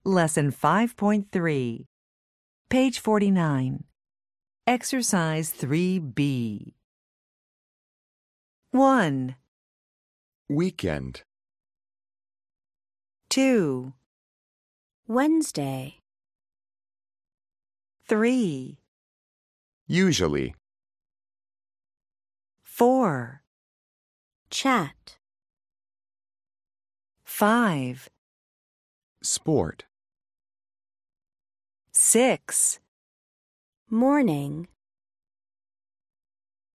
Lesson 5.3, page 49. Exercise 3B. 1, Weekend. 2, Wednesday, 3, Usually. 4, chat, 5, Sport. 6, morning.